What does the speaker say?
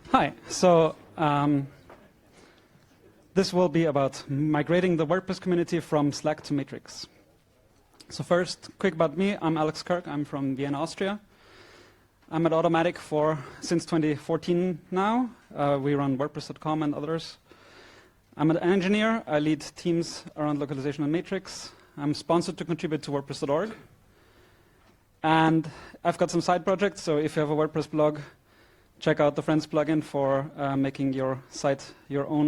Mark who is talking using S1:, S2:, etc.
S1: Hi. So this will be about migrating the WordPress community from Slack to Matrix. So first, quick about me. I'm Alex Kirk. I'm from Vienna, Austria. I'm at Automattic since 2014 now. We run WordPress.com and others. I'm an engineer. I lead teams around localization and Matrix. I'm sponsored to contribute to WordPress.org. And I've got some side projects, so if you have a WordPress blog, check out the Friends plugin for making your site your own.